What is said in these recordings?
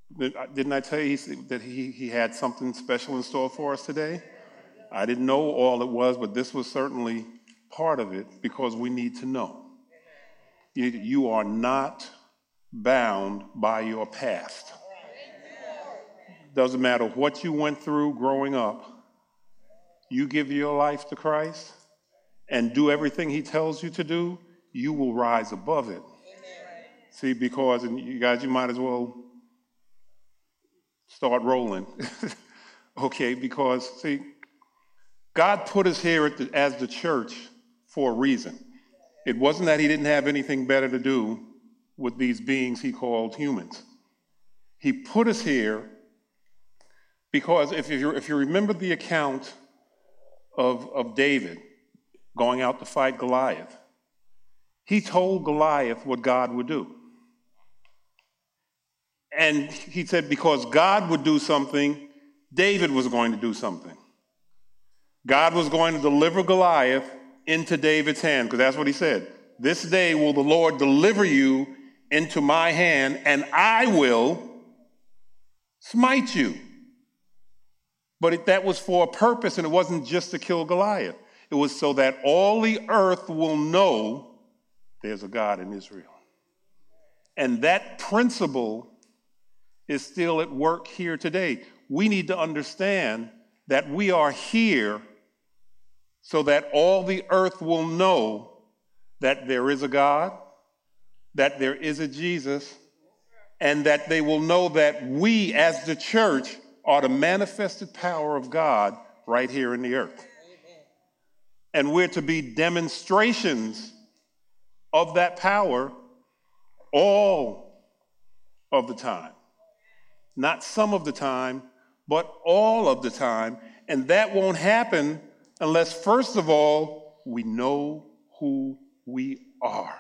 Didn't I tell you that he had something special in store for us today? I didn't know all it was, but this was certainly part of it because we need to know. You are not bound by your past. Doesn't matter what you went through growing up. You give your life to Christ and do everything he tells you to do, you will rise above it. See, because, and you guys, you might as well start rolling. Okay, because, see, God put us here as the church for a reason. It wasn't that he didn't have anything better to do with these beings he called humans. He put us here because if you remember the account of David going out to fight Goliath, he told Goliath what God would do. And he said because God would do something, David was going to do something. God was going to deliver Goliath into David's hand, because that's what he said. This day will the Lord deliver you into my hand, and I will smite you. But that was for a purpose, and it wasn't just to kill Goliath. It was so that all the earth will know there's a God in Israel. And that principle is still at work here today. We need to understand that we are here so that all the earth will know that there is a God, that there is a Jesus, and that they will know that we as the church are the manifested power of God right here in the earth. And we're to be demonstrations of that power all of the time. Not some of the time, but all of the time. And that won't happen unless, first of all, we know who we are.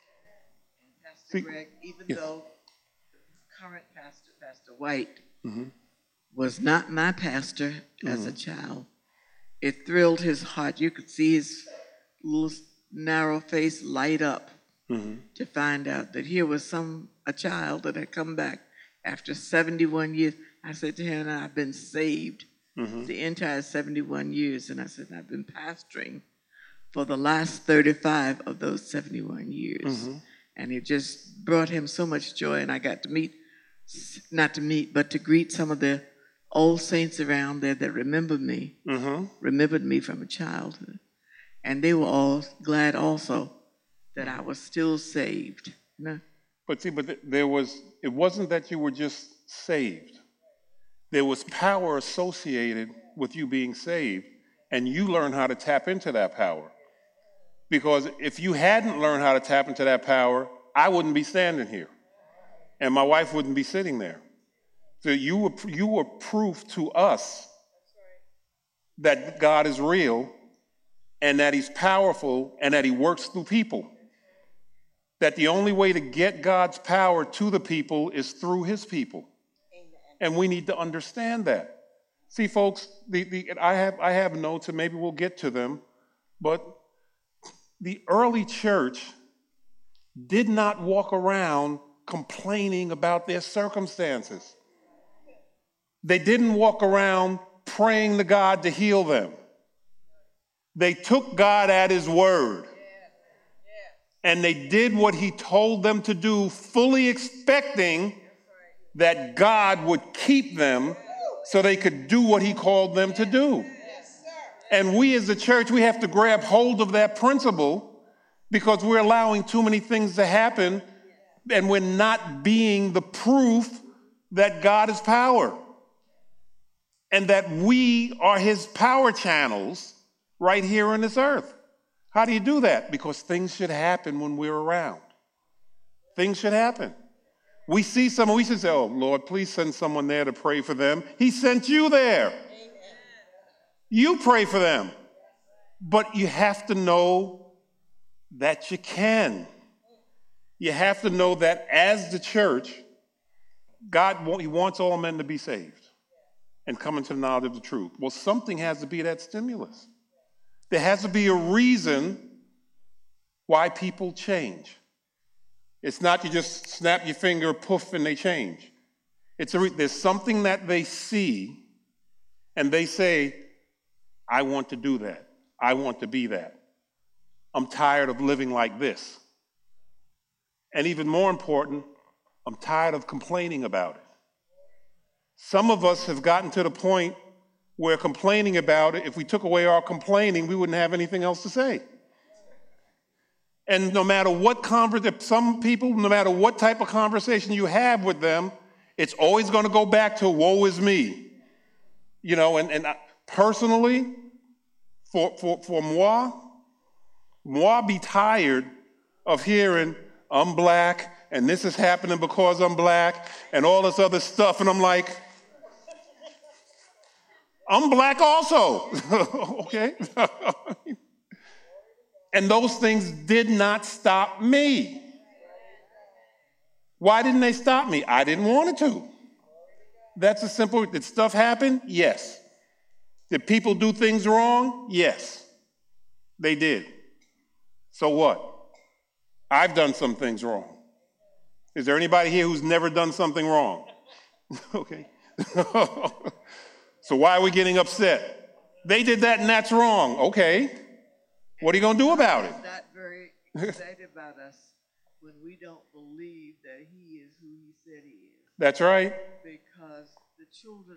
Pastor Greg, even though the current pastor, Pastor White, was not my pastor as a child, it thrilled his heart. You could see his little narrow face light up to find out that here was a child that had come back after 71 years. I said to him, I've been saved the entire 71 years. And I said, I've been pastoring for the last 35 of those 71 years. And it just brought him so much joy. And I got to but to greet some of the old saints around there that remembered me from a childhood. And they were all glad also that I was still saved. You know? But it wasn't that you were just saved. There was power associated with you being saved, and you learned how to tap into that power. Because if you hadn't learned how to tap into that power, I wouldn't be standing here, and my wife wouldn't be sitting there. So you were proof to us that God is real, and that he's powerful, and that he works through people. That the only way to get God's power to the people is through his people. And we need to understand that. See, folks, I have notes, and maybe we'll get to them, but the early church did not walk around complaining about their circumstances. They didn't walk around praying to God to heal them. They took God at his word. And they did what he told them to do, fully expecting that God would keep them so they could do what he called them to do. And we as a church, we have to grab hold of that principle because we're allowing too many things to happen and we're not being the proof that God is power and that we are his power channels right here on this earth. How do you do that? Because things should happen when we're around. Things should happen. We see someone, we should say, oh, Lord, please send someone there to pray for them. He sent you there. Amen. You pray for them. But you have to know that you can. You have to know that as the church, he wants all men to be saved and come into the knowledge of the truth. Well, something has to be that stimulus. There has to be a reason why people change. It's not you just snap your finger, poof, and they change. There's something that they see, and they say, I want to do that. I want to be that. I'm tired of living like this. And even more important, I'm tired of complaining about it. Some of us have gotten to the point where complaining about it, if we took away our complaining, we wouldn't have anything else to say. And no matter what some people, no matter what type of conversation you have with them, it's always going to go back to woe is me. You know, and personally, for moi be tired of hearing I'm black and this is happening because I'm black and all this other stuff. And I'm like, I'm black also, okay? And those things did not stop me. Why didn't they stop me? I didn't want it to. That's a simple, did stuff happen? Yes. Did people do things wrong? Yes, they did. So what? I've done some things wrong. Is there anybody here who's never done something wrong? Okay. So why are we getting upset? They did that and that's wrong. Okay. What are you going to do about it? I'm not very excited about us when we don't believe that he is who he said he is. That's right. Because the children,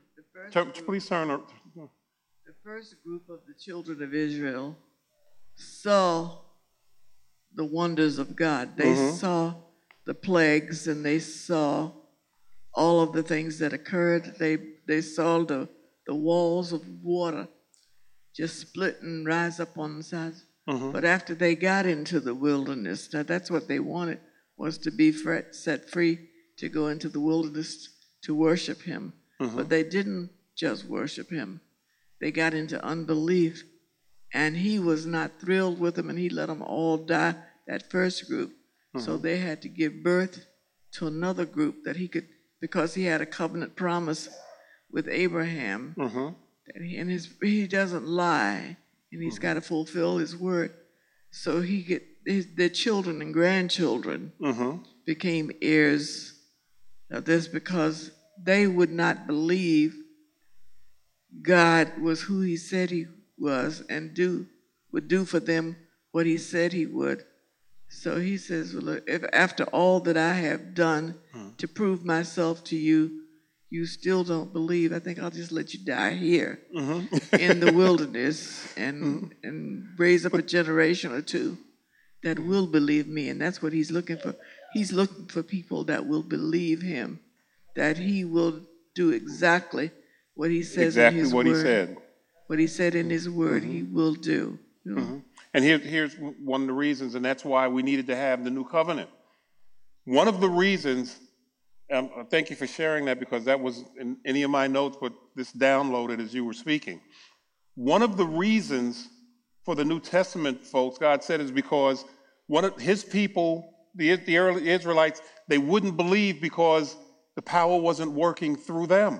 the first group of the children of Israel saw the wonders of God. They saw the plagues and they saw all of the things that occurred. They saw the walls of water just split and rise up on the sides. But after they got into the wilderness, now that's what they wanted, was to be set free to go into the wilderness to worship him. But they didn't just worship him. They got into unbelief, and he was not thrilled with them, and he let them all die, that first group. So they had to give birth to another group that he could, because he had a covenant promise with Abraham, that he doesn't lie, and he's got to fulfill his word. So their children and grandchildren became heirs of this because they would not believe God was who he said he was and would do for them what he said he would. So he says, well, look, if after all that I have done to prove myself to you, you still don't believe, I think I'll just let you die here in the wilderness and raise up a generation or two that will believe me. And that's what he's looking for. He's looking for people that will believe him, that he will do exactly what he says in his word. What he said in his word, he will do. You know? And here's one of the reasons, and that's why we needed to have the new covenant. One of the reasons, thank you for sharing that because that was in any of my notes, but this downloaded as you were speaking. One of the reasons for the New Testament, folks, God said, is because one of his people, the early Israelites, they wouldn't believe because the power wasn't working through them.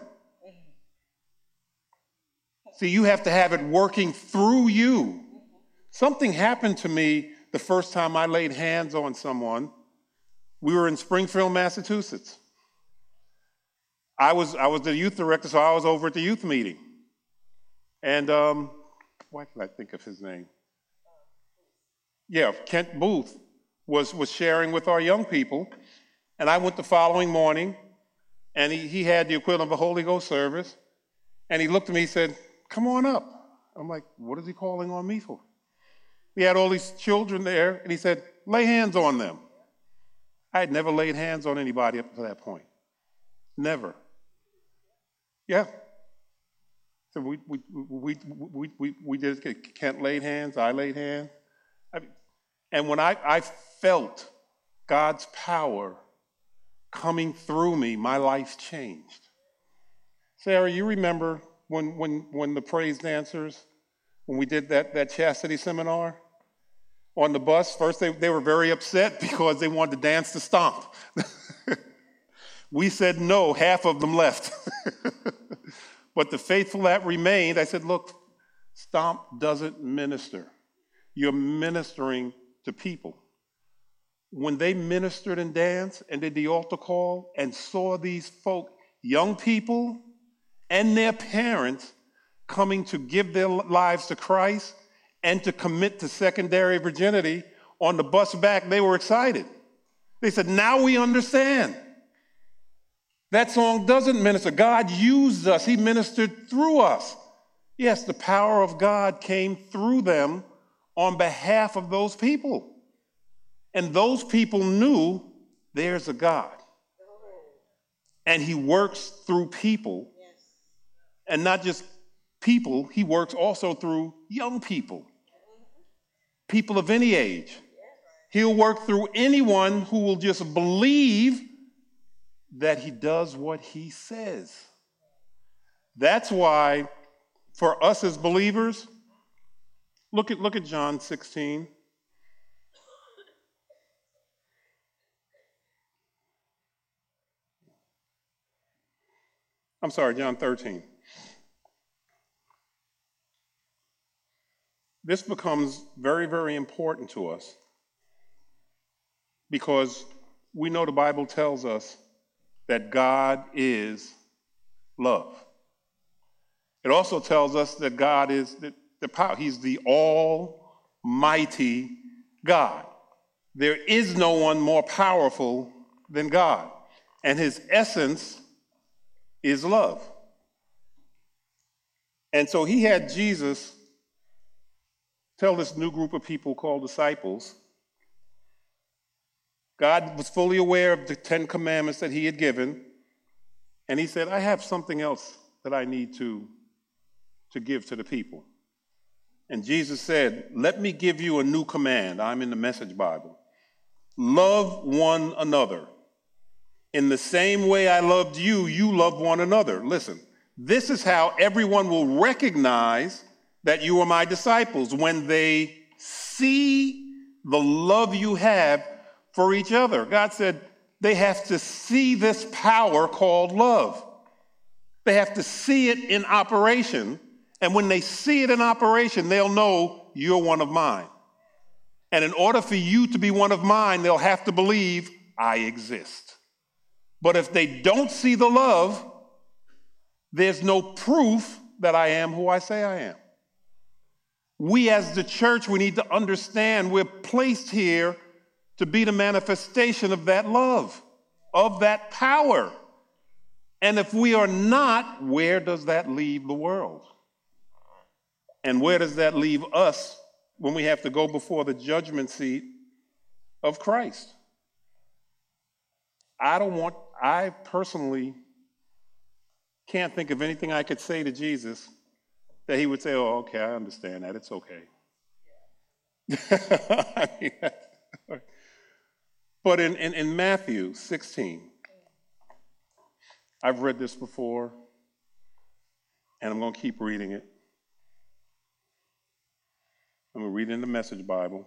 See, you have to have it working through you. Something happened to me the first time I laid hands on someone. We were in Springfield, Massachusetts. I was the youth director, so I was over at the youth meeting. And why can I think of his name? Yeah, Kent Booth was sharing with our young people. And I went the following morning, and he had the equivalent of a Holy Ghost service. And he looked at me and said, come on up. I'm like, what is he calling on me for? We had all these children there, and he said, lay hands on them. I had never laid hands on anybody up to that point. Never. Yeah. So we did it. Kent laid hands, I laid hands. And when I felt God's power coming through me, my life changed. Sarah, you remember when the praise dancers, when we did that chastity seminar on the bus, first they were very upset because they wanted to dance the stomp. We said no, half of them left. But the faithful that remained, I said, look, stomp doesn't minister. You're ministering to people. When they ministered and danced and did the altar call and saw these folk young people and their parents coming to give their lives to Christ and to commit to secondary virginity. On the bus back, they were excited. They said, now we understand. That song doesn't minister. God used us. He ministered through us. Yes, the power of God came through them on behalf of those people. And those people knew there's a God. And he works through people. And not just people, he works also through young people. People of any age. He'll work through anyone who will just believe that he does what he says. That's why, for us as believers, look at John 16. I'm sorry, John 13. This becomes very, very important to us because we know the Bible tells us that God is love. It also tells us that God is the power. He's the almighty God. There is no one more powerful than God. And his essence is love. And so he had Jesus tell this new group of people called disciples. God was fully aware of the 10 commandments that he had given. And he said, I have something else that I need to give to the people. And Jesus said, let me give you a new command. I'm in the Message Bible. Love one another. In the same way I loved you, you love one another. Listen, this is how everyone will recognize that you are my disciples, when they see the love you have for each other. God said they have to see this power called love. They have to see it in operation. And when they see it in operation, they'll know you're one of mine. And in order for you to be one of mine, they'll have to believe I exist. But if they don't see the love, there's no proof that I am who I say I am. We as the church, we need to understand we're placed here to be the manifestation of that love, of that power. And if we are not, where does that leave the world? And where does that leave us when we have to go before the judgment seat of Christ? I personally can't think of anything I could say to Jesus that he would say, oh, okay, I understand that. It's okay. But in Matthew 16, I've read this before, and I'm going to keep reading it. I'm going to read it in the Message Bible.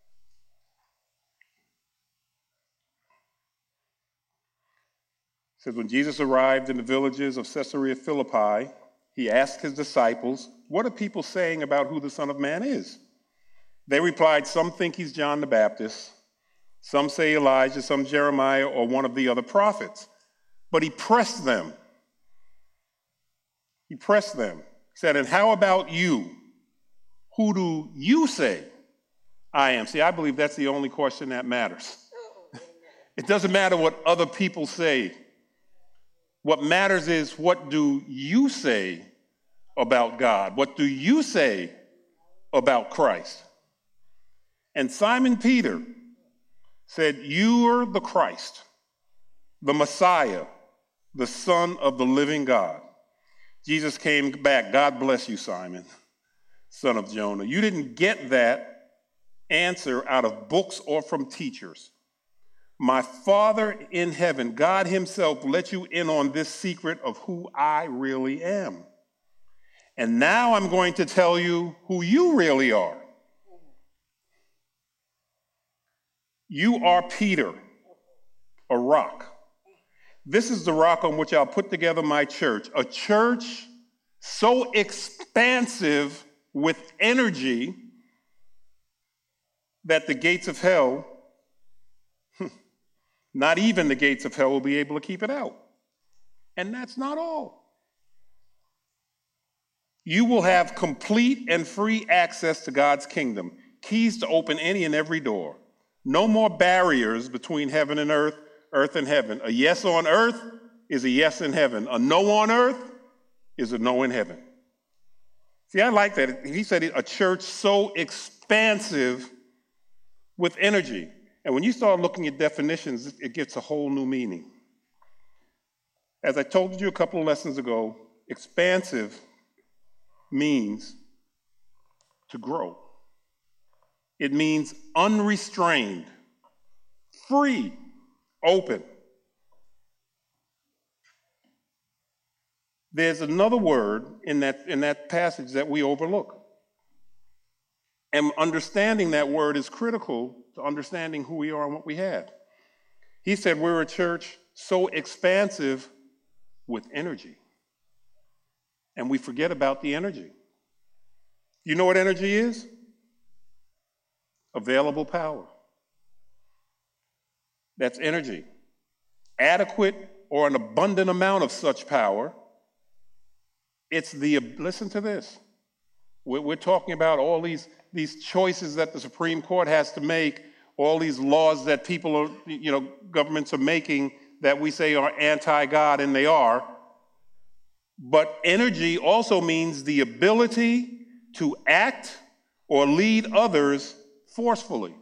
It says, when Jesus arrived in the villages of Caesarea Philippi, he asked his disciples, what are people saying about who the Son of Man is? They replied, some think he's John the Baptist, some say Elijah, some Jeremiah, or one of the other prophets. But he pressed them. He said, and how about you? Who do you say I am? See, I believe that's the only question that matters. It doesn't matter what other people say. What matters is, what do you say about God? What do you say about Christ? And Simon Peter said, you are the Christ, the Messiah, the Son of the living God. Jesus came back. God bless you, Simon, son of Jonah. You didn't get that answer out of books or from teachers. My Father in heaven, God himself, let you in on this secret of who I really am. And now I'm going to tell you who you really are. You are Peter, a rock. This is the rock on which I'll put together my church, a church so expansive with energy that the gates of hell, not even the gates of hell, will be able to keep it out. And that's not all. You will have complete and free access to God's kingdom, keys to open any and every door. No more barriers between heaven and earth, earth and heaven. A yes on earth is a yes in heaven. A no on earth is a no in heaven. See, I like that. He said a church so expansive with energy. And when you start looking at definitions, it gets a whole new meaning. As I told you a couple of lessons ago, expansive means to grow. It means unrestrained, free, open. There's another word in that passage that we overlook. And understanding that word is critical to understanding who we are and what we have. He said we're a church so expansive with energy. And we forget about the energy. You know what energy is? Available power. That's energy. Adequate or an abundant amount of such power. Listen to this. We're talking about all these choices that the Supreme Court has to make, all these laws that people are, governments are making that we say are anti-God, and they are. But energy also means the ability to act or lead others forcefully.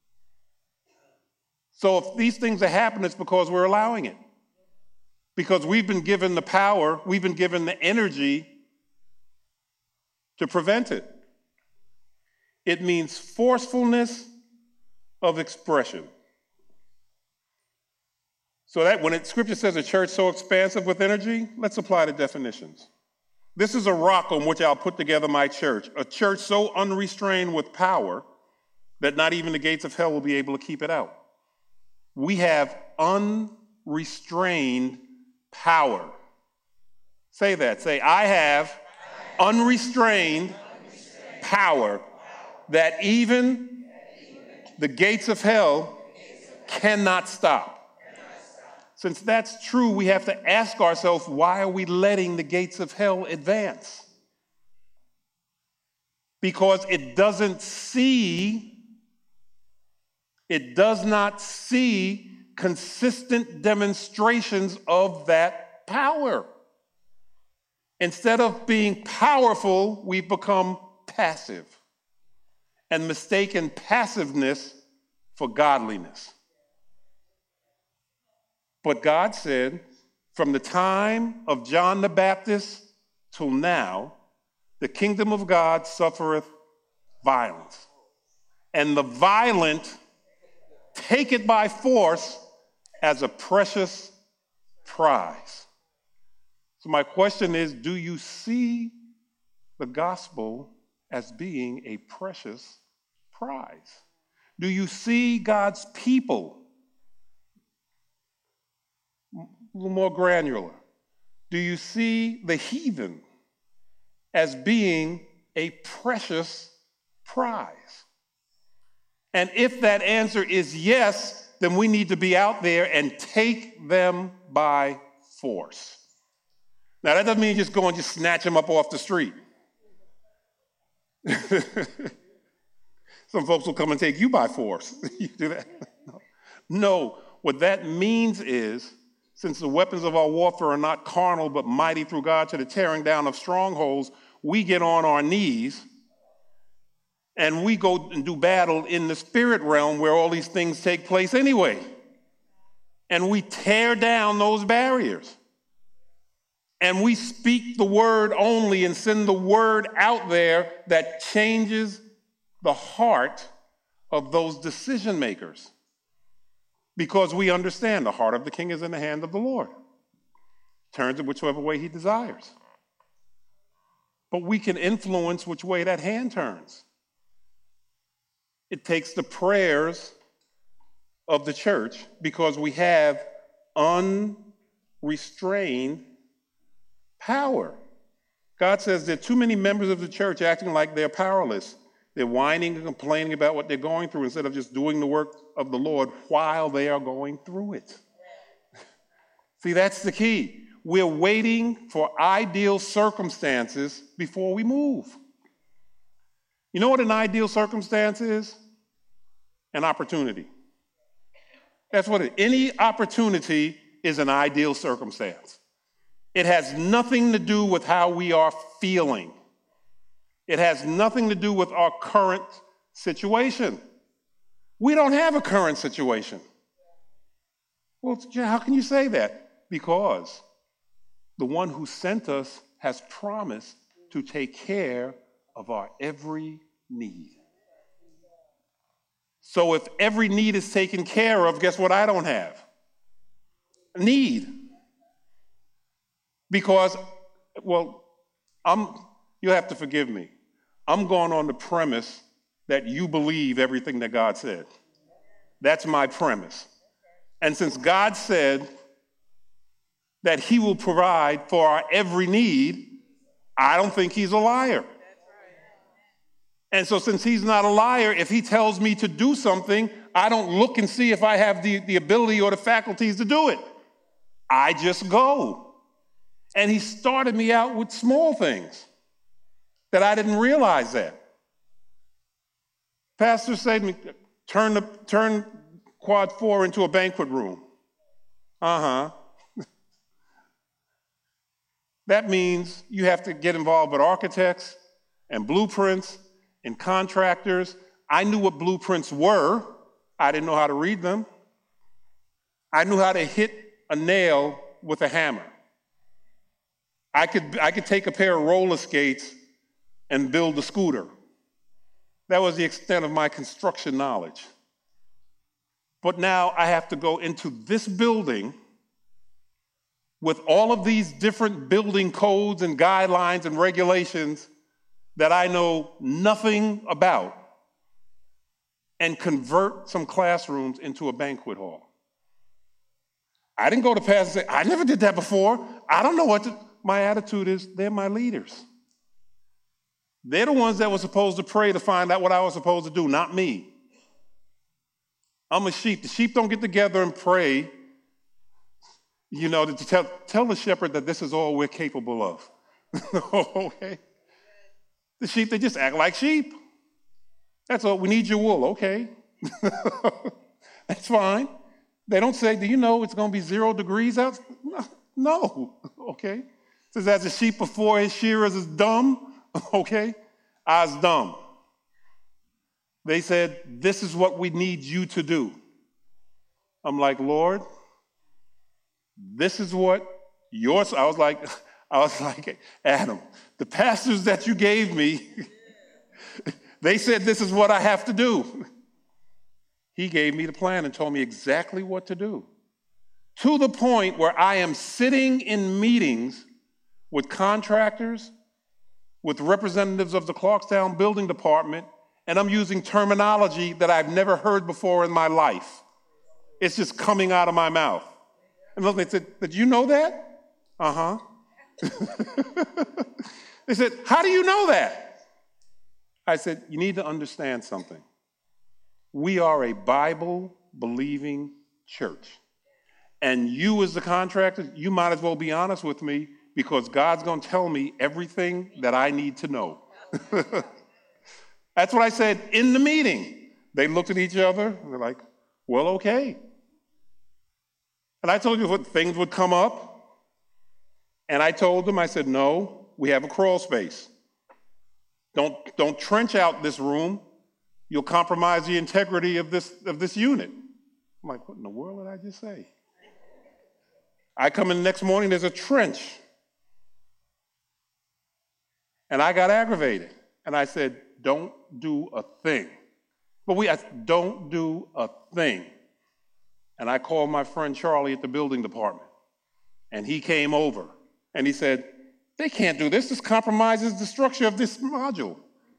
So if these things are happening, it's because we're allowing it. Because we've been given the power, we've been given the energy to prevent it. It means forcefulness of expression. So that when Scripture says a church so expansive with energy, let's apply the definitions. This is a rock on which I'll put together my church, a church so unrestrained with power that not even the gates of hell will be able to keep it out. We have unrestrained power. Say that. Say, I have unrestrained power that even the gates of hell cannot stop. Since that's true, we have to ask ourselves, why are we letting the gates of hell advance? Because it does not see consistent demonstrations of that power. Instead of being powerful, we've become passive and mistaken passiveness for godliness. But God said, from the time of John the Baptist till now, the kingdom of God suffereth violence, and the violent take it by force as a precious prize. So my question is, do you see the gospel as being a precious prize? Do you see God's people, a little more granular, do you see the heathen as being a precious prize? And if that answer is yes, then we need to be out there and take them by force. Now, that doesn't mean you just go and just snatch them up off the street. Some folks will come and take you by force. You do that? No, what that means is, since the weapons of our warfare are not carnal but mighty through God to the tearing down of strongholds, we get on our knees and we go and do battle in the spirit realm where all these things take place anyway. And we tear down those barriers. And we speak the word only and send the word out there that changes the heart of those decision makers. Because we understand the heart of the king is in the hand of the Lord. Turns it whichever way he desires. But we can influence which way that hand turns. It takes the prayers of the church because we have unrestrained power. God says there are too many members of the church acting like they're powerless. They're whining and complaining about what they're going through instead of just doing the work of the Lord while they are going through it. See, that's the key. we're waiting for ideal circumstances before we move. You know what an ideal circumstance is? An opportunity. That's what it is. Any opportunity is an ideal circumstance. It has nothing to do with how we are feeling. It has nothing to do with our current situation. We don't have a current situation. Well, how can you say that? Because the one who sent us has promised to take care of our every need. So if every need is taken care of, guess what I don't have? A need. Because, well, you have to forgive me. I'm going on the premise that you believe everything that God said. That's my premise. And since God said that he will provide for our every need, I don't think he's a liar. And so since he's not a liar, if he tells me to do something, I don't look and see if I have the ability or the faculties to do it. I just go. And he started me out with small things that I didn't realize that. Pastor said to me, turn quad 4 into a banquet room. That means you have to get involved with architects and blueprints and contractors. I knew what blueprints were. I didn't know how to read them. I knew how to hit a nail with a hammer. I could take a pair of roller skates and build a scooter. That was the extent of my construction knowledge. But now I have to go into this building with all of these different building codes and guidelines and regulations that I know nothing about and convert some classrooms into a banquet hall. I didn't go to pastor and say, I never did that before. I don't know what to. My attitude is, they're my leaders. They're the ones that were supposed to pray to find out what I was supposed to do, not me. I'm a sheep. The sheep don't get together and pray, to tell the shepherd that this is all we're capable of. Okay? The sheep, they just act like sheep. That's all. We need your wool. Okay. That's fine. They don't say, do you know it's going to be 0 degrees out? No. Okay. It says, as a sheep before his shearers is dumb. Okay. I was dumb. They said, this is what we need you to do. I'm like, Lord, this is what yours. I was like, Adam, the pastors that you gave me, they said this is what I have to do. He gave me the plan and told me exactly what to do. To the point where I am sitting in meetings with contractors, with representatives of the Clarkstown Building Department, and I'm using terminology that I've never heard before in my life. It's just coming out of my mouth. And they said, did you know that? They said, how do you know that? I said, you need to understand something. We are a Bible-believing church. And you as the contractor, you might as well be honest with me because God's going to tell me everything that I need to know. That's what I said in the meeting. They looked at each other and they're like, well, okay. And I told you what things would come up. And I told them, I said, no, we have a crawl space. Don't trench out this room. You'll compromise the integrity of this unit. I'm like, what in the world did I just say? I come in the next morning, there's a trench. And I got aggravated. And I said, don't do a thing. I said, don't do a thing. And I called my friend Charlie at the building department. And he came over. And he said, they can't do this. This compromises the structure of this module.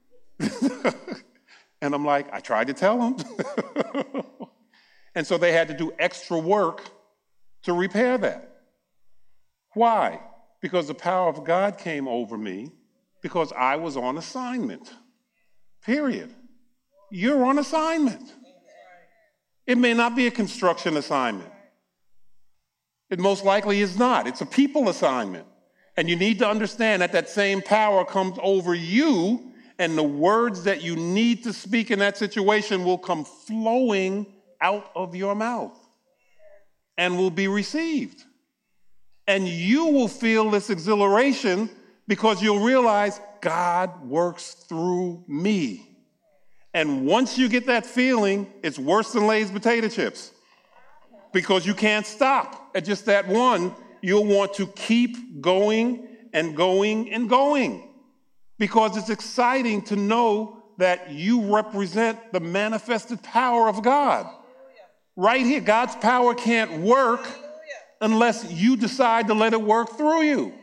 And I'm like, I tried to tell them. And so they had to do extra work to repair that. Why? Because the power of God came over me because I was on assignment. Period. You're on assignment. It may not be a construction assignment. It most likely is not. It's a people assignment. And you need to understand that that same power comes over you, and the words that you need to speak in that situation will come flowing out of your mouth and will be received. And you will feel this exhilaration because you'll realize God works through me. And once you get that feeling, it's worse than Lay's potato chips because you can't stop at just that one. You'll want to keep going and going and going because it's exciting to know that you represent the manifested power of God. Right here, God's power can't work unless you decide to let it work through you.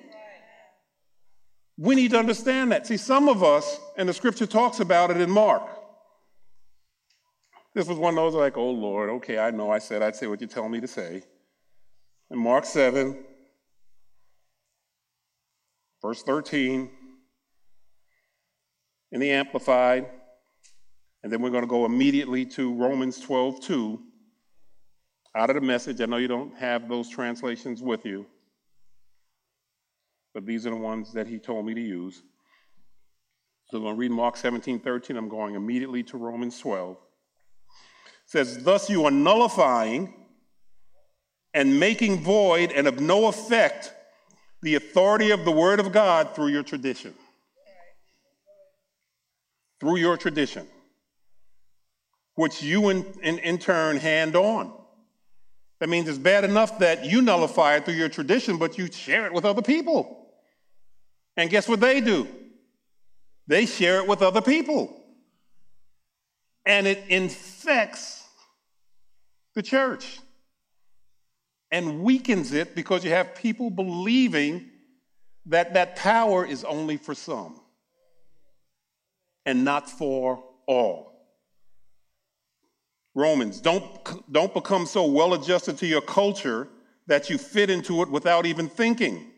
We need to understand that. See, some of us, and the scripture talks about it in Mark. This was one of those like, oh, Lord, okay, I know I said I'd say what you tell me to say. In Mark 7, verse 13, in the Amplified, and then we're going to go immediately to Romans 12:2, out of the Message. I know you don't have those translations with you, but these are the ones that he told me to use. So I'm going to read Mark 17:13. I'm going immediately to Romans 12. It says, thus you are nullifying and making void and of no effect the authority of the word of God through your tradition. Through your tradition, which you in turn hand on. That means it's bad enough that you nullify it through your tradition, but you share it with other people. And guess what they do? They share it with other people. And it infects the church and weakens it because you have people believing that that power is only for some and not for all. Romans, don't become so well adjusted to your culture that you fit into it without even thinking.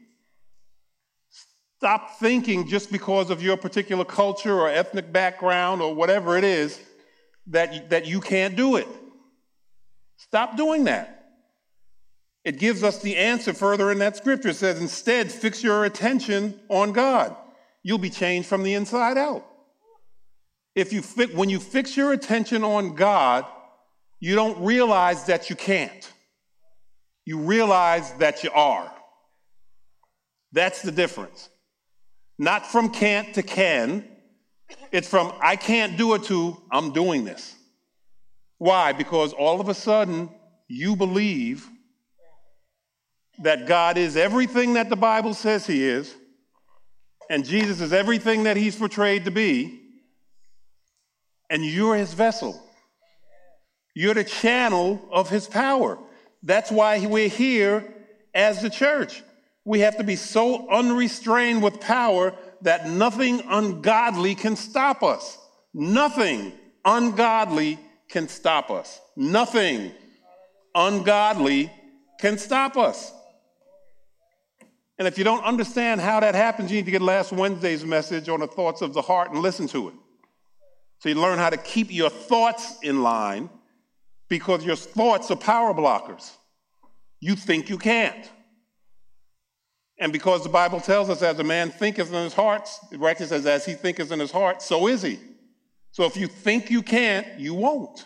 Stop thinking just because of your particular culture or ethnic background or whatever it is that you can't do it. Stop doing that. It gives us the answer further in that scripture. It says, instead, fix your attention on God. You'll be changed from the inside out. When you fix your attention on God, you don't realize that you can't. You realize that you are. That's the difference. Not from can't to can. It's from I can't do it to I'm doing this. Why? Because all of a sudden you believe that God is everything that the Bible says he is, and Jesus is everything that he's portrayed to be, and you're his vessel. You're the channel of his power. That's why we're here as the church. We have to be so unrestrained with power that nothing ungodly can stop us. Nothing ungodly can stop us. Nothing ungodly can stop us. And if you don't understand how that happens, you need to get last Wednesday's message on the thoughts of the heart and listen to it. So you learn how to keep your thoughts in line, because your thoughts are power blockers. You think you can't. And because the Bible tells us, as a man thinketh in his heart, it actually says, as he thinketh in his heart, so is he. So if you think you can't, you won't.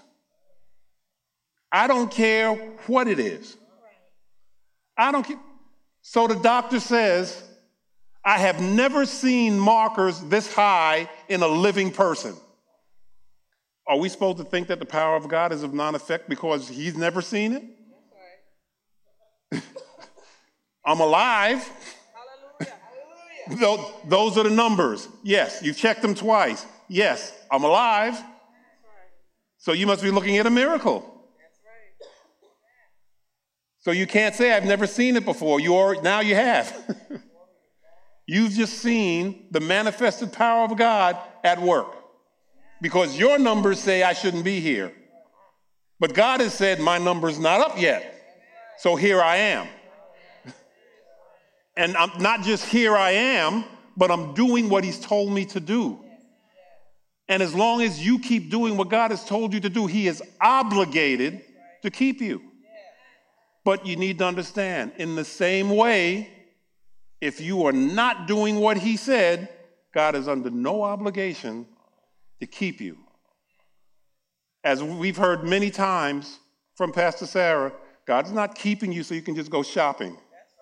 I don't care what it is. I don't care. So the doctor says, I have never seen markers this high in a living person. Are we supposed to think that the power of God is of non-effect because he's never seen it? I'm alive. Hallelujah. Those are the numbers. Yes, you've checked them twice. Yes, I'm alive. So you must be looking at a miracle. So you can't say, I've never seen it before. Now you have. You've just seen the manifested power of God at work. Because your numbers say I shouldn't be here. But God has said my number's not up yet. So here I am. And I'm not just here I am, but I'm doing what he's told me to do. And as long as you keep doing what God has told you to do, he is obligated to keep you. But you need to understand, in the same way, if you are not doing what he said, God is under no obligation to keep you. As we've heard many times from Pastor Sarah, God's not keeping you so you can just go shopping.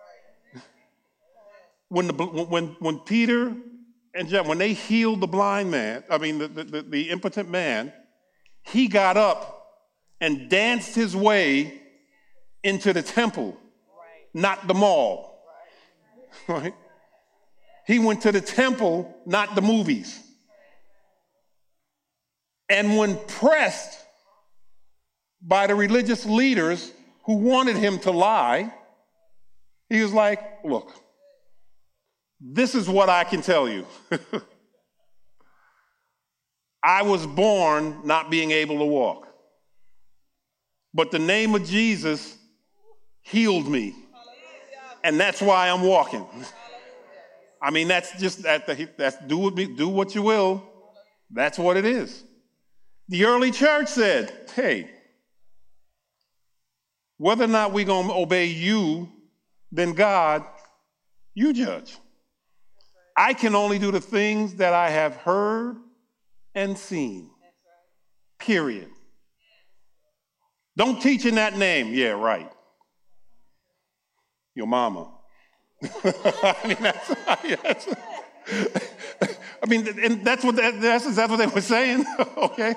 When Peter and John, when they healed the blind man, the impotent man, he got up and danced his way into the temple, not the mall. Right? He went to the temple, not the movies. And when pressed by the religious leaders who wanted him to lie, he was like, look, this is what I can tell you. I was born not being able to walk. But the name of Jesus healed me. And that's why I'm walking. I mean, that's do what you will. That's what it is. The early church said, hey, whether or not we're going to obey you, then God, you judge. I can only do the things that I have heard and seen. Period. Don't teach in that name. Yeah, right. Your mama. And that's what they were saying. Okay.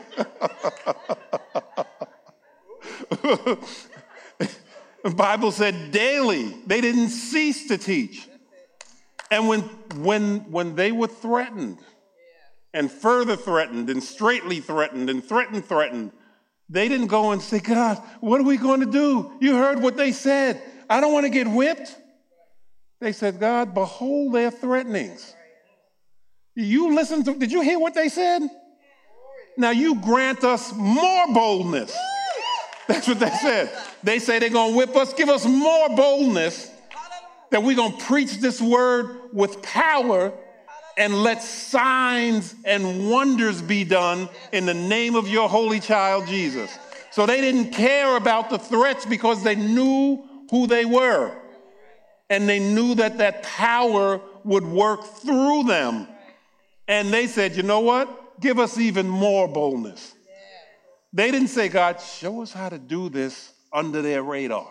The Bible said daily. They didn't cease to teach. And when they were threatened, and further threatened, and straitly threatened, and threatened, they didn't go and say, God, what are we going to do? You heard what they said. I don't want to get whipped. They said, God, behold their threatenings. Did you hear what they said? Now you grant us more boldness. That's what they said. They say they're going to whip us. Give us more boldness that we're going to preach this word with power and let signs and wonders be done in the name of your holy child, Jesus. So they didn't care about the threats because they knew who they were. And they knew that power would work through them. And they said, you know what? Give us even more boldness. They didn't say, God, show us how to do this under their radar.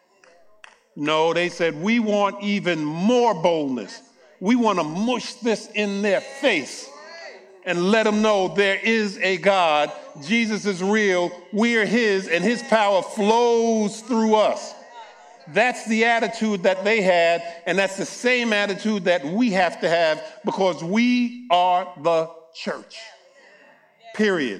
No, they said, we want even more boldness. We want to mush this in their face and let them know there is a God. Jesus is real. We are his, and his power flows through us. That's the attitude that they had, and that's the same attitude that we have to have because we are the church. Period.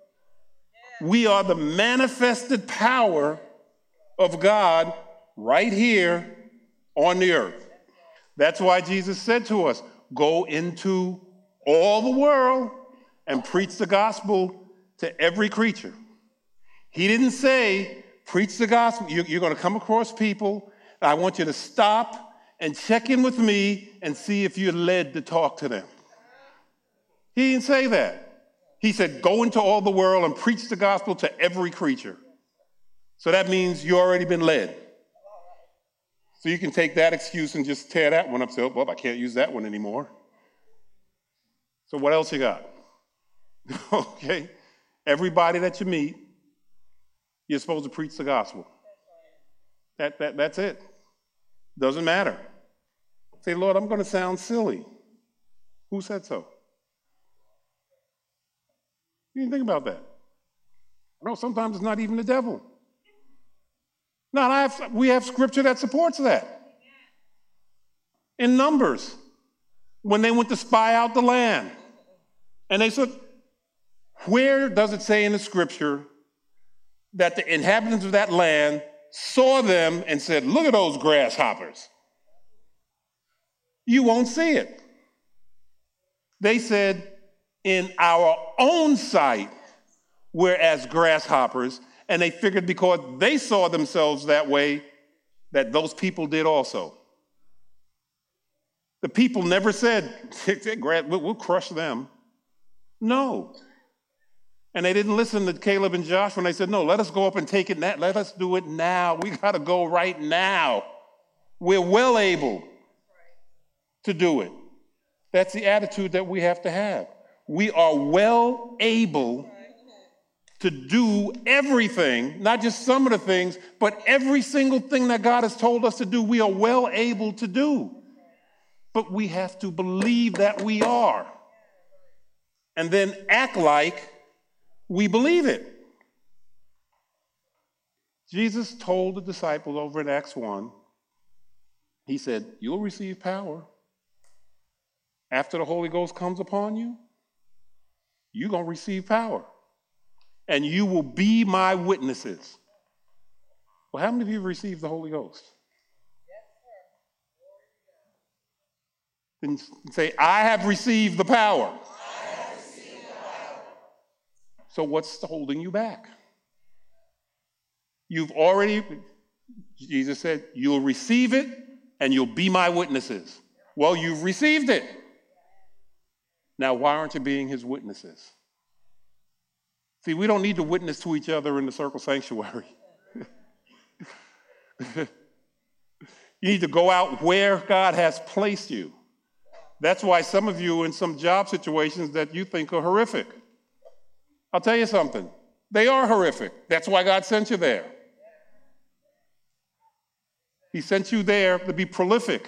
We are the manifested power of God right here on the earth. That's why Jesus said to us, go into all the world and preach the gospel to every creature. He didn't say, preach the gospel. You're going to come across people. I want you to stop and check in with me and see if you're led to talk to them. He didn't say that. He said, go into all the world and preach the gospel to every creature. So that means you've already been led. So you can take that excuse and just tear that one up. So, well, I can't use that one anymore. So what else you got? Okay. Everybody that you meet, you're supposed to preach the gospel. That's it. Doesn't matter. Say, Lord, I'm going to sound silly. Who said so? You didn't think about that. No, sometimes it's not even the devil. No, we have scripture that supports that. In Numbers, when they went to spy out the land, and they said, where does it say in the scripture that the inhabitants of that land saw them and said, look at those grasshoppers? You won't see it. They said, in our own sight, we're as grasshoppers. And they figured because they saw themselves that way, that those people did also. The people never said, we'll crush them. No. And they didn't listen to Caleb and Joshua when they said, no, let us go up and take it now. Let us do it now. We got to go right now. We're well able to do it. That's the attitude that we have to have. We are well able to do everything, not just some of the things, but every single thing that God has told us to do, we are well able to do. But we have to believe that we are. And then act like we believe it. Jesus told the disciples over in Acts 1, he said, you'll receive power. After the Holy Ghost comes upon you, you're going to receive power. And you will be my witnesses. Well, how many of you have received the Holy Ghost? Then say, I have received the power. So what's holding you back? You've already, Jesus said, you'll receive it and you'll be my witnesses. Well, you've received it. Now, why aren't you being his witnesses? See, we don't need to witness to each other in the Circle Sanctuary. You need to go out where God has placed you. That's why some of you in some job situations that you think are horrific. I'll tell you something. They are horrific. That's why God sent you there. He sent you there to be prolific.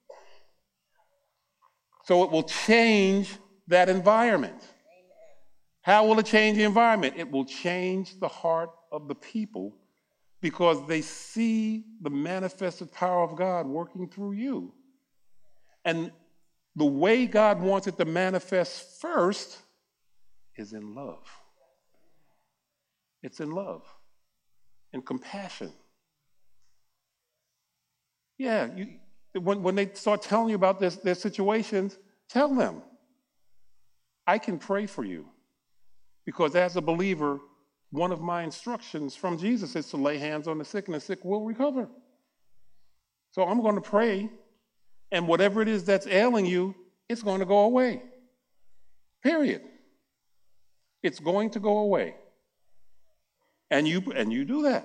So it will change that environment. How will it change the environment? It will change the heart of the people because they see the manifested power of God working through you. And the way God wants it to manifest first is in love. It's in love and compassion. Yeah, when they start telling you about their situations, tell them, I can pray for you. Because as a believer, one of my instructions from Jesus is to lay hands on the sick, and the sick will recover. So I'm going to pray, and whatever it is that's ailing you, it's going to go away. Period. It's going to go away. And you do that.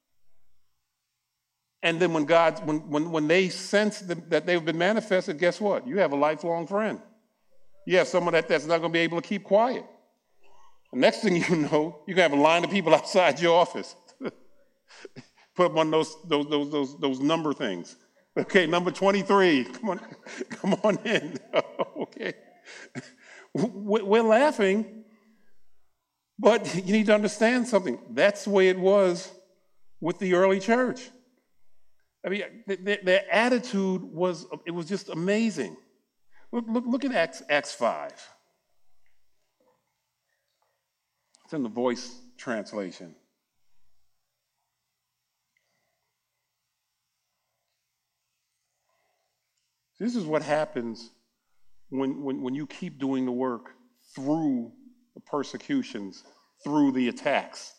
And then when they sense that they've been manifested, guess what? You have a lifelong friend. You have someone that's not going to be able to keep quiet. The next thing you know, you're going to have a line of people outside your office. Put up one of those number things. Okay, number 23. Come on in. Okay. We're laughing, but you need to understand something. That's the way it was with the early church. I mean, their attitude was just amazing. Look at Acts 5. It's in the Voice translation. This is what happens when you keep doing the work through the persecutions, through the attacks.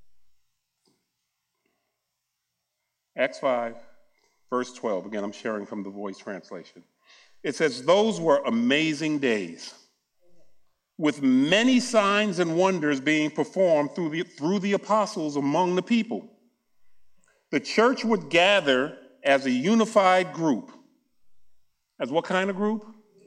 Acts 5, verse 12. Again, I'm sharing from the Voice translation. It says, those were amazing days, with many signs and wonders being performed through the apostles among the people. The church would gather as a unified group. As what kind of group?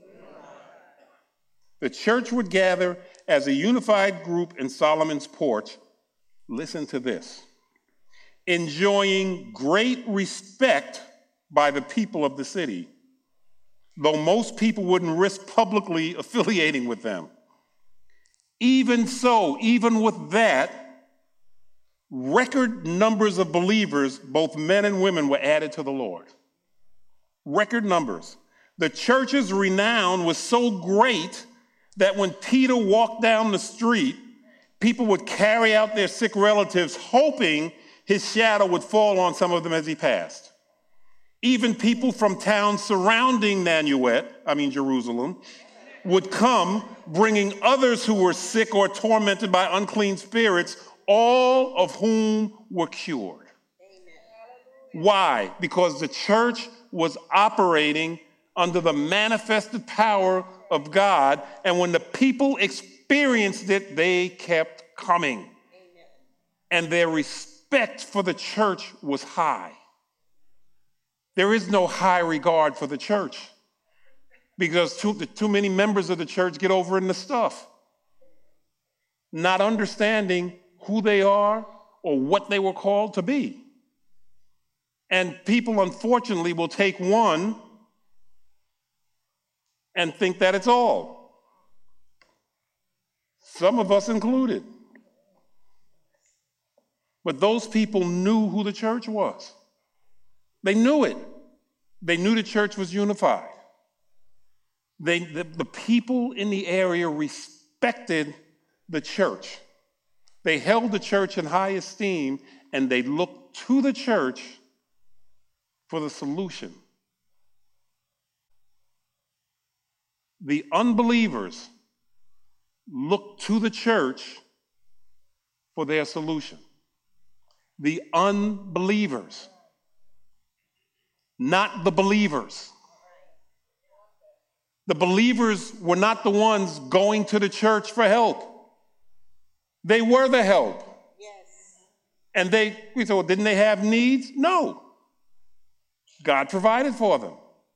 The church would gather as a unified group in Solomon's porch. Listen to this. Enjoying great respect by the people of the city, though most people wouldn't risk publicly affiliating with them. Even so, even with that, record numbers of believers, both men and women, were added to the Lord. Record numbers. The church's renown was so great that when Peter walked down the street, people would carry out their sick relatives, hoping his shadow would fall on some of them as he passed. Even people from towns surrounding Jerusalem, would come bringing others who were sick or tormented by unclean spirits, all of whom were cured. Amen. Why? Because the church was operating under the manifested power of God, and when the people experienced it, they kept coming. And their respect for the church was high. There is no high regard for the church because too many members of the church get over in the stuff, not understanding who they are or what they were called to be. And people, unfortunately, will take one and think that it's all. Some of us included. But those people knew who the church was. They knew it. They knew the church was unified. The people in the area respected the church. They held the church in high esteem, and they looked to the church for the solution. The unbelievers looked to the church for their solution. The unbelievers, not the believers. The believers were not the ones going to the church for help. They were the help. Yes. And we said, well, didn't they have needs? No. God provided for them.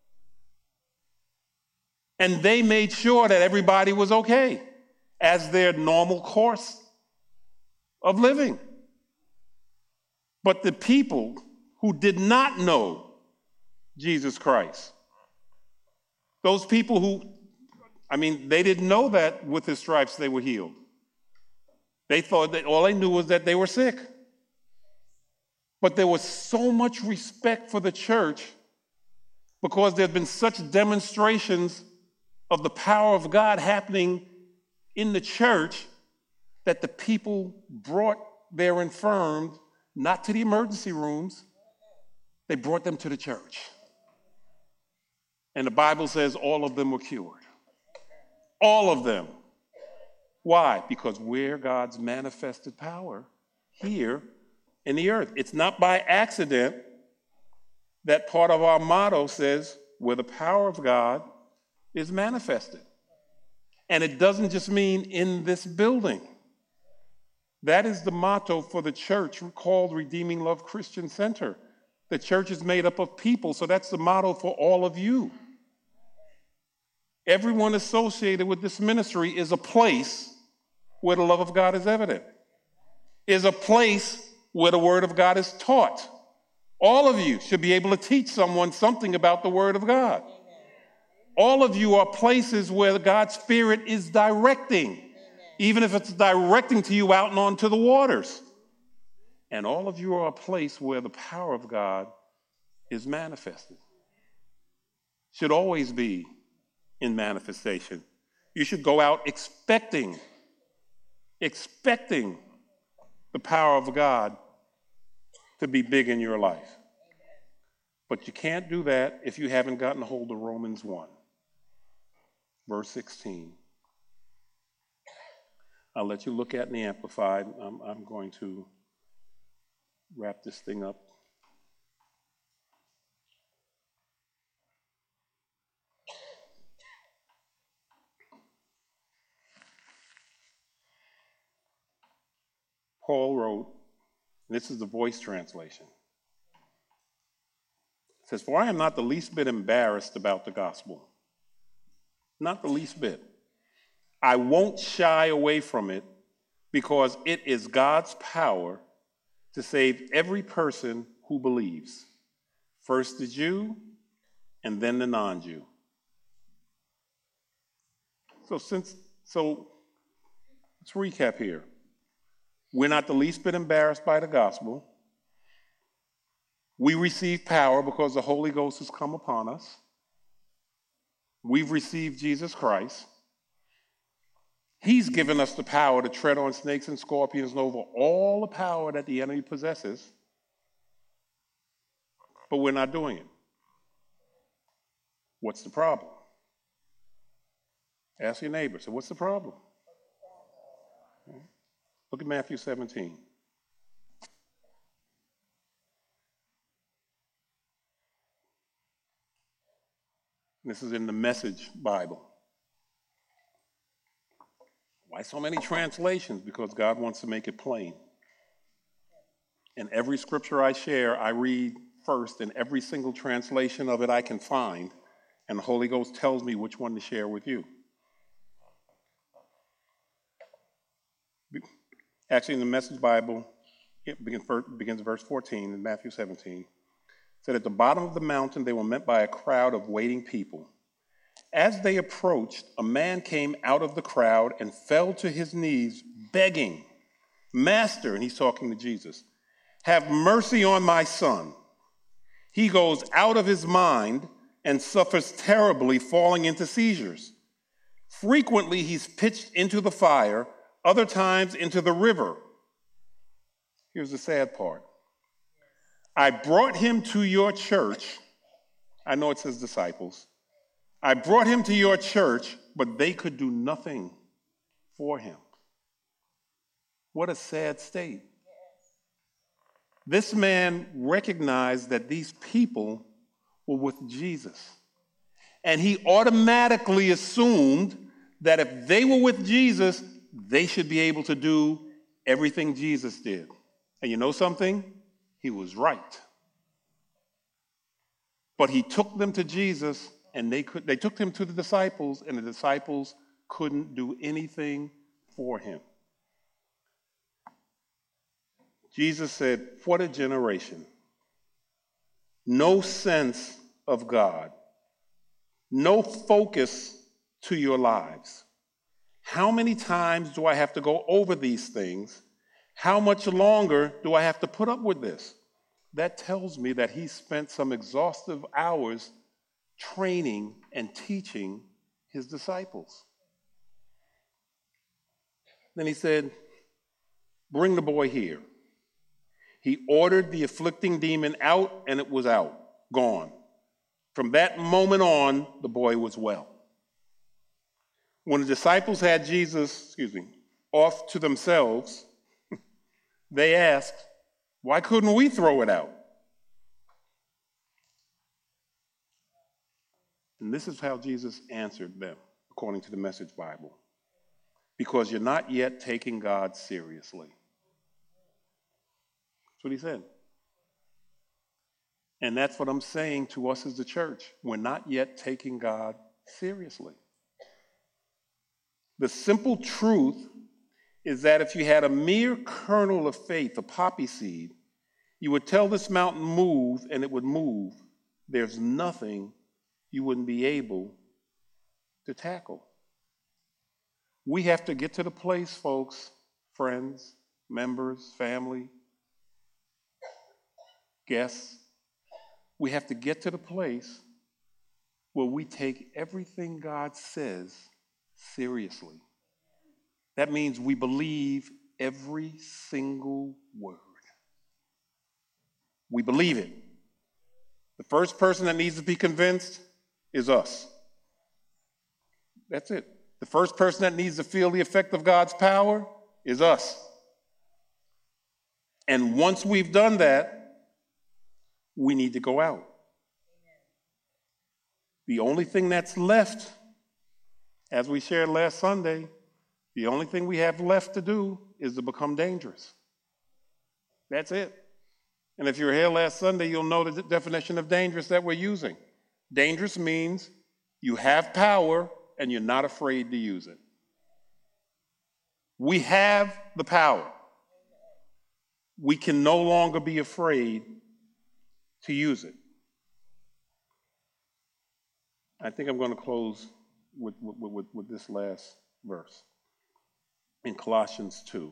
And they made sure that everybody was okay as their normal course of living. But the people who did not know Jesus Christ, those people who, they didn't know that with his stripes they were healed. They thought that all they knew was that they were sick. But there was so much respect for the church because there had been such demonstrations of the power of God happening in the church that the people brought their infirmed not to the emergency rooms, they brought them to the church. And the Bible says all of them were cured. All of them. Why? Because we're God's manifested power here in the earth. It's not by accident that part of our motto says, where the power of God is manifested. And it doesn't just mean in this building. That is the motto for the church called Redeeming Love Christian Center. The church is made up of people, so that's the motto for all of you. Everyone associated with this ministry is a place where the love of God is evident, is a place where the Word of God is taught. All of you should be able to teach someone something about the Word of God. All of you are places where God's Spirit is directing, even if it's directing to you out and onto the waters. And all of you are a place where the power of God is manifested. Should always be in manifestation. You should go out expecting the power of God to be big in your life. But you can't do that if you haven't gotten a hold of Romans 1, verse 16. I'll let you look at in the Amplified. I'm going to wrap this thing up. Paul wrote, this is the Voice translation. It says, "For I am not the least bit embarrassed about the gospel." Not the least bit. "I won't shy away from it because it is God's power to save every person who believes. First the Jew and then the non-Jew." So let's recap here. We're not the least bit embarrassed by the gospel. We receive power because the Holy Ghost has come upon us. We've received Jesus Christ. He's given us the power to tread on snakes and scorpions and over all the power that the enemy possesses. But we're not doing it. What's the problem? Ask your neighbor. So what's the problem? Look at Matthew 17. This is in the Message Bible. Why so many translations? Because God wants to make it plain. And every scripture I share, I read first in every single translation of it I can find, and the Holy Ghost tells me which one to share with you. Actually, in the Message Bible, it begins verse 14 in Matthew 17. It said, at the bottom of the mountain, they were met by a crowd of waiting people. As they approached, a man came out of the crowd and fell to his knees, begging, Master, and he's talking to Jesus, have mercy on my son. He goes out of his mind and suffers terribly, falling into seizures. Frequently, he's pitched into the fire, other times into the river. Here's the sad part. I brought him to your church. I know it says disciples. I brought him to your church, but they could do nothing for him. What a sad state. This man recognized that these people were with Jesus. And he automatically assumed that if they were with Jesus, they should be able to do everything Jesus did. And you know something? He was right. But he took them to Jesus, and they took him to the disciples, and the disciples couldn't do anything for him. Jesus said, what a generation. No sense of God. No focus to your lives. How many times do I have to go over these things? How much longer do I have to put up with this? That tells me that he spent some exhaustive hours training and teaching his disciples. Then he said, bring the boy here. He ordered the afflicting demon out, and it was out, gone. From that moment on, the boy was well. When the disciples had Jesus, off to themselves, they asked, why couldn't we throw it out? And this is how Jesus answered them, according to the Message Bible. Because you're not yet taking God seriously. That's what he said. And that's what I'm saying to us as the church. We're not yet taking God seriously. The simple truth is that if you had a mere kernel of faith, a poppy seed, you would tell this mountain move and it would move. There's nothing you wouldn't be able to tackle. We have to get to the place, folks, friends, members, family, guests. We have to get to the place where we take everything God says seriously. That means we believe every single word. We believe it. The first person that needs to be convinced is us. That's it. The first person that needs to feel the effect of God's power is us. And once we've done that, we need to go out. The only thing that's left, as we shared last Sunday, the only thing we have left to do is to become dangerous. That's it. And if you were here last Sunday, you'll know the definition of dangerous that we're using. Dangerous means you have power and you're not afraid to use it. We have the power. We can no longer be afraid to use it. I think I'm going to close with this last verse in Colossians 2.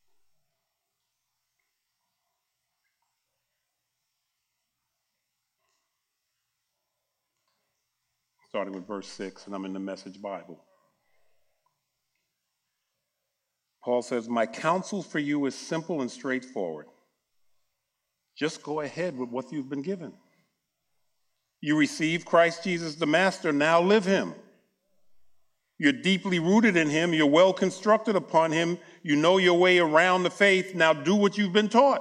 Starting with verse 6, and I'm in the Message Bible. Paul says, my counsel for you is simple and straightforward. Just go ahead with what you've been given. You receive Christ Jesus the Master, now live him. You're deeply rooted in him, you're well constructed upon him, you know your way around the faith, now do what you've been taught.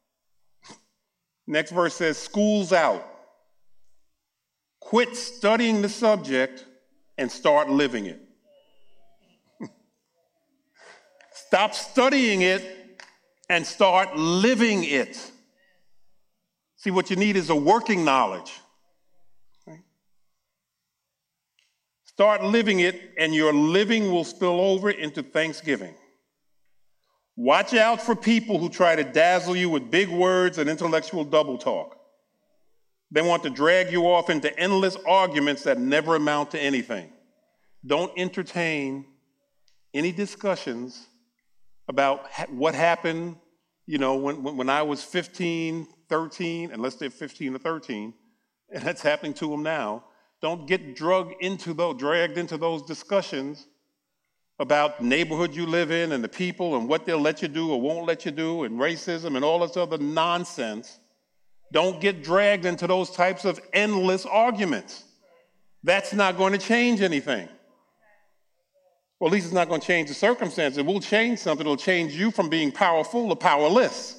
Next verse says, school's out. Quit studying the subject and start living it. Stop studying it and start living it. See, what you need is a working knowledge. Right? Start living it, and your living will spill over into thanksgiving. Watch out for people who try to dazzle you with big words and intellectual double talk. They want to drag you off into endless arguments that never amount to anything. Don't entertain any discussions about what happened, when I was 15, 13, and let's say 15 or 13, and that's happening to them now. Don't get dragged into those discussions about the neighborhood you live in and the people and what they'll let you do or won't let you do and racism and all this other nonsense. Don't get dragged into those types of endless arguments. That's not going to change anything. Well, at least it's not going to change the circumstances. It will change something. It'll change you from being powerful to powerless.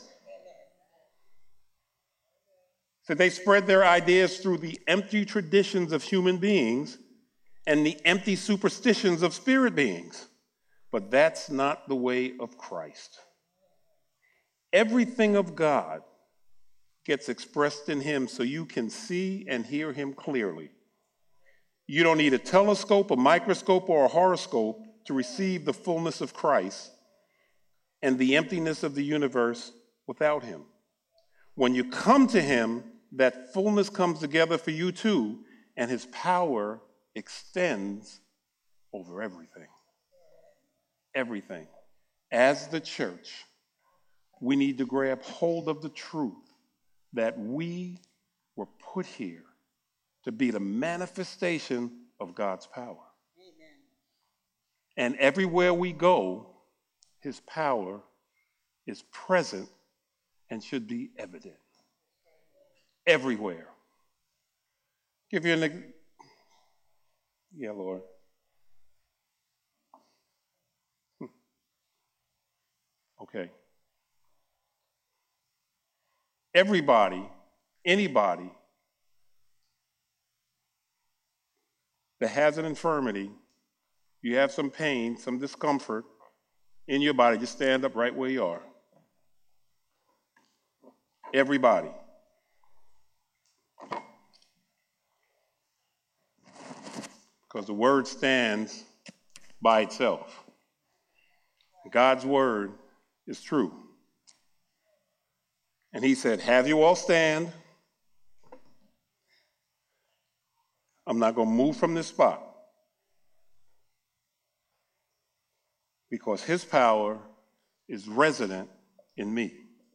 So they spread their ideas through the empty traditions of human beings and the empty superstitions of spirit beings. But that's not the way of Christ. Everything of God gets expressed in him so you can see and hear him clearly. You don't need a telescope, a microscope, or a horoscope to receive the fullness of Christ and the emptiness of the universe without him. When you come to him, that fullness comes together for you too, and his power extends over everything. Everything. As the church, we need to grab hold of the truth that we were put here to be the manifestation of God's power. Amen. And everywhere we go, his power is present and should be evident. Everywhere. Give you an Yeah, Lord. Okay. Everybody, anybody that has an infirmity, you have some pain, some discomfort in your body, just stand up right where you are. Everybody. Because the word stands by itself. God's word is true. And he said, have you all stand? I'm not going to move from this spot. Because his power is resident in me.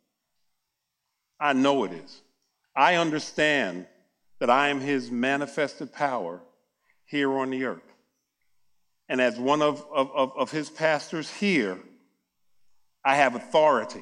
I know it is. I understand that I am his manifested power here on the earth. And as one of his pastors here, I have authority.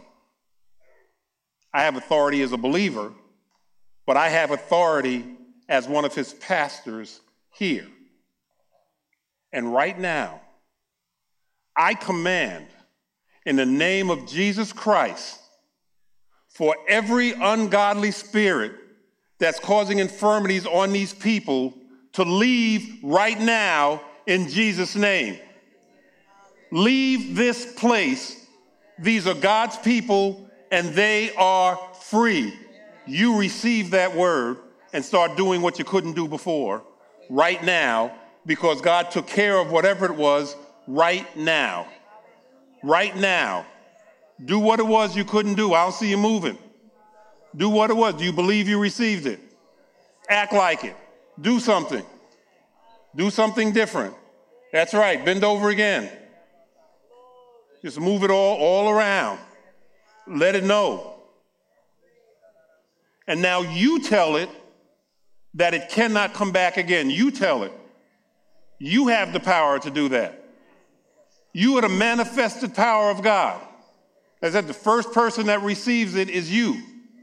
I have authority as a believer, but I have authority as one of his pastors here. And right now, I command in the name of Jesus Christ for every ungodly spirit that's causing infirmities on these people to leave right now in Jesus' name. Leave this place. These are God's people and they are free. You receive that word and start doing what you couldn't do before right now because God took care of whatever it was right now. Right now. Do what it was you couldn't do. I don't see you moving. Do what it was. Do you believe you received it? Act like it. Do something. Do something different. That's right. Bend over again. Just move it all around. Let it know. And now you tell it that it cannot come back again. You tell it. You have the power to do that. You are the manifested power of God. As that the first person that receives it is you.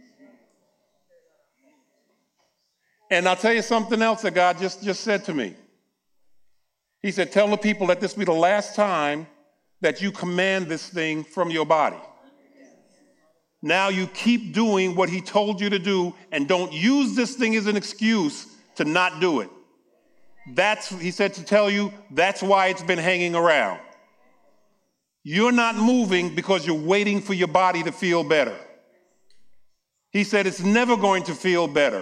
And I'll tell you something else that God just said to me. He said, tell the people that this be the last time that you command this thing from your body. Now you keep doing what he told you to do and don't use this thing as an excuse to not do it. He said to tell you, that's why it's been hanging around. You're not moving because you're waiting for your body to feel better. He said it's never going to feel better.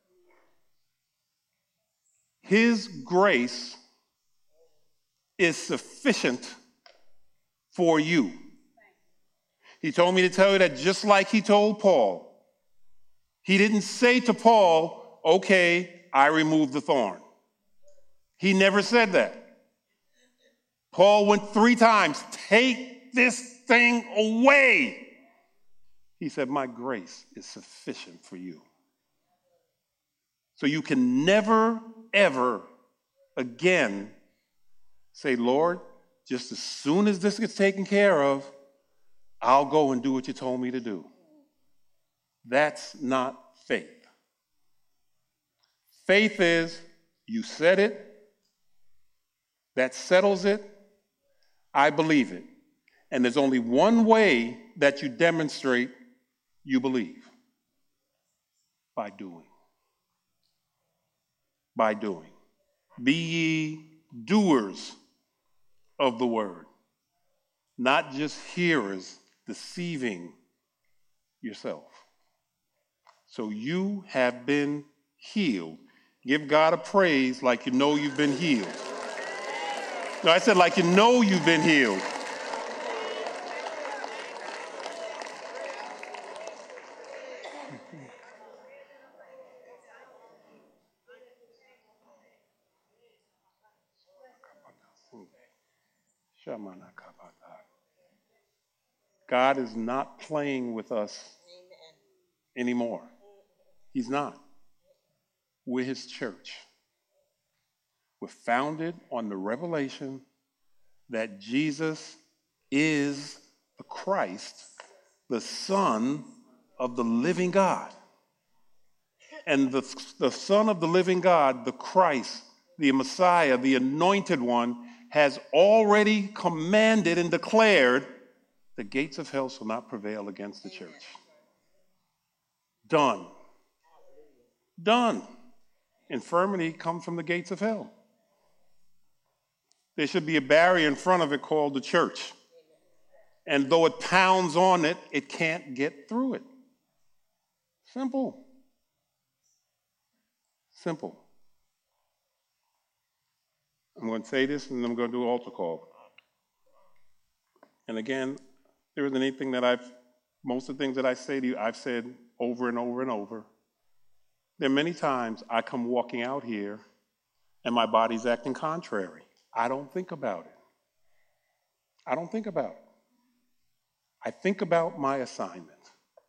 His grace is sufficient for you. He told me to tell you that just like he told Paul. He didn't say to Paul, okay, I removed the thorn. He never said that. Paul went 3 times, take this thing away. He said, my grace is sufficient for you. So you can never, ever again say, Lord, just as soon as this gets taken care of, I'll go and do what you told me to do. That's not faith. Faith is, you said it, that settles it, I believe it. And there's only one way that you demonstrate you believe. By doing. By doing. Be ye doers of the word, not just hearers deceiving yourself. So you have been healed. Give God a praise like you know you've been healed. No, I said like you know you've been healed. God is not playing with us anymore. He's not. We're his church. We're founded on the revelation that Jesus is the Christ, the Son of the living God. And the Son of the living God, the Christ, the Messiah, the Anointed One, has already commanded and declared the gates of hell shall not prevail against the church. Done. Done. Infirmity comes from the gates of hell. There should be a barrier in front of it called the church. And though it pounds on it, it can't get through it. Simple. Simple. I'm going to say this and then I'm going to do an altar call. And again, there isn't anything that most of the things that I say to you, I've said over and over and over. There are many times I come walking out here and my body's acting contrary. I don't think about it. I don't think about it. I think about my assignment.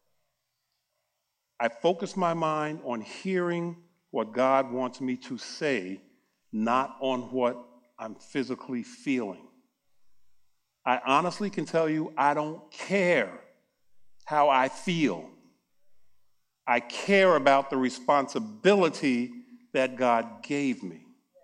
I focus my mind on hearing what God wants me to say, not on what I'm physically feeling. I honestly can tell you I don't care how I feel. I care about the responsibility that God gave me.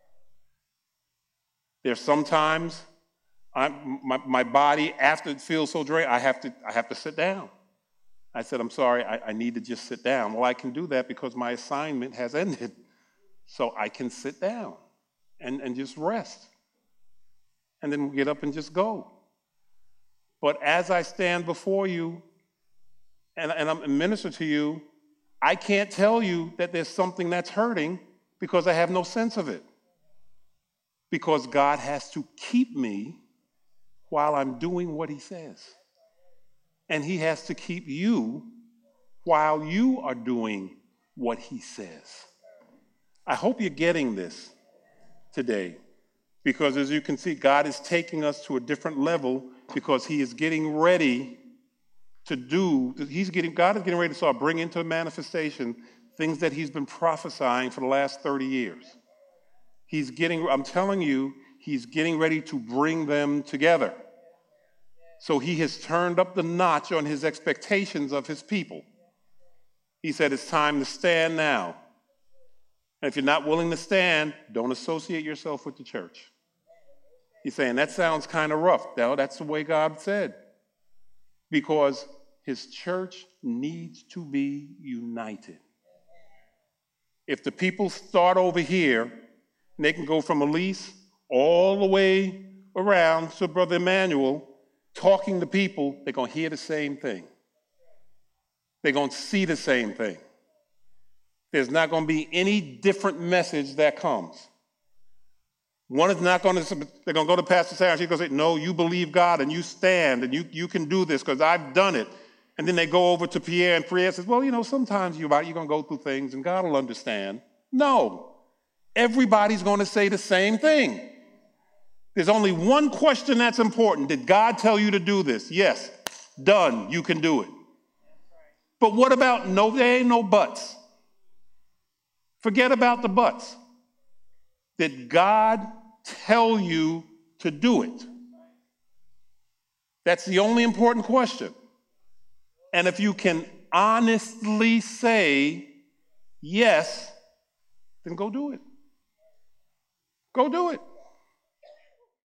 There's sometimes my body, after it feels so drained, I have to sit down. I said, I'm sorry, I need to just sit down. Well, I can do that because my assignment has ended. So I can sit down and just rest. And then get up and just go. But as I stand before you and I'm minister to you, I can't tell you that there's something that's hurting because I have no sense of it. Because God has to keep me while I'm doing what he says. And he has to keep you while you are doing what he says. I hope you're getting this today. Because as you can see, God is taking us to a different level because he is getting ready to do, God is getting ready to start bringing into manifestation things that he's been prophesying for the last 30 years. I'm telling you, he's getting ready to bring them together. So he has turned up the notch on his expectations of his people. He said, it's time to stand now. And if you're not willing to stand, don't associate yourself with the church. He's saying, that sounds kind of rough. No, that's the way God said. Because his church needs to be united. If the people start over here, and they can go from Elise all the way around to Brother Emmanuel, talking to people, they're going to hear the same thing. They're going to see the same thing. There's not going to be any different message that comes. One is not going to, they're going to go to Pastor Sarah and she's going to say, no, you believe God and you stand and you can do this because I've done it. And then they go over to Pierre and Pierre says, well, you know, sometimes you're going to go through things and God will understand. No, everybody's going to say the same thing. There's only one question that's important. Did God tell you to do this? Yes, done, you can do it. But what about no, there ain't no buts. Forget about the buts. Did God tell you to do it? That's the only important question. And if you can honestly say yes, then go do it. Go do it.